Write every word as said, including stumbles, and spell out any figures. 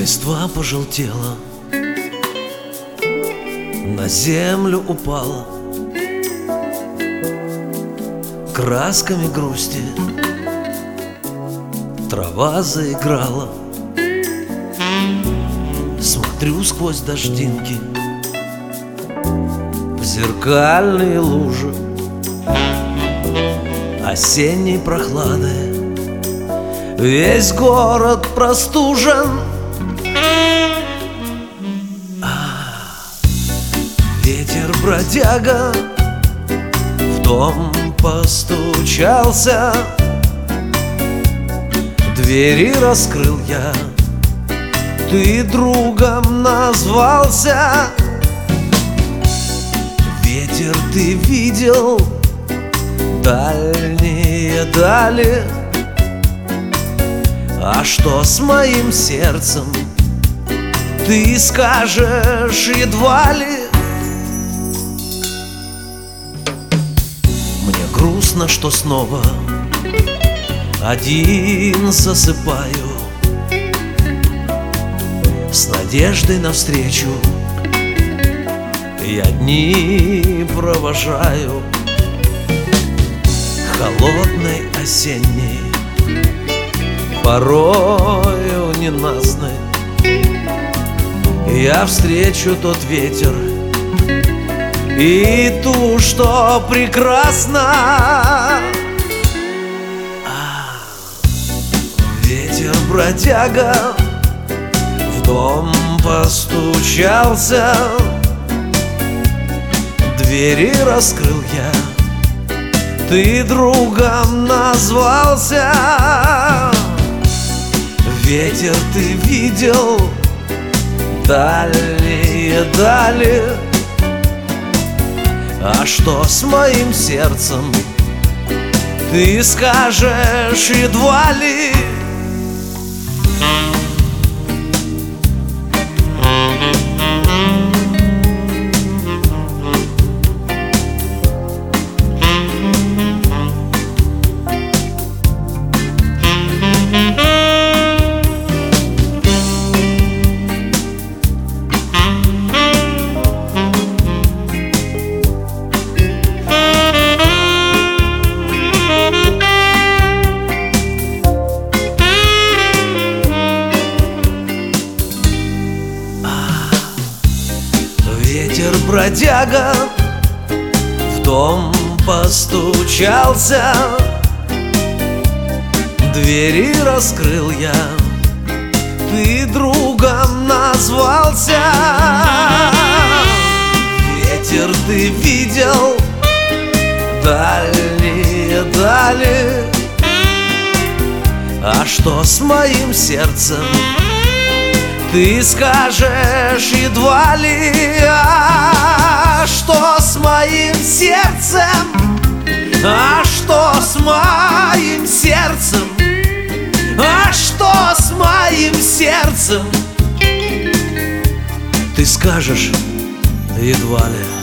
Листва пожелтела, на землю упала красками грусти. Трава заиграла. Смотрю сквозь дождинки в зеркальные лужи осенней прохлады. Весь город простужен. Ветер бродяга в дом постучался, двери раскрыл я, ты другом назвался. Ветер, ты видел дальние дали, а что с моим сердцем, ты скажешь едва ли. Мне грустно, что снова один засыпаю, с надеждой навстречу я дни провожаю. Холодной осенней, порою ненастной, я встречу тот ветер и ту, что прекрасна. А, ветер бродяга в дом постучался, двери раскрыл я, ты другом назвался. Ветер, ты видел дальние дали, а что с моим сердцем, ты скажешь едва ли. Ветер бродяга в дом постучался, двери раскрыл я, ты другом назвался. Ветер, ты видел дальние дали, а что с моим сердцем, ты скажешь едва ли. А что с моим сердцем? А что с моим сердцем? А что с моим сердцем? Ты скажешь едва ли.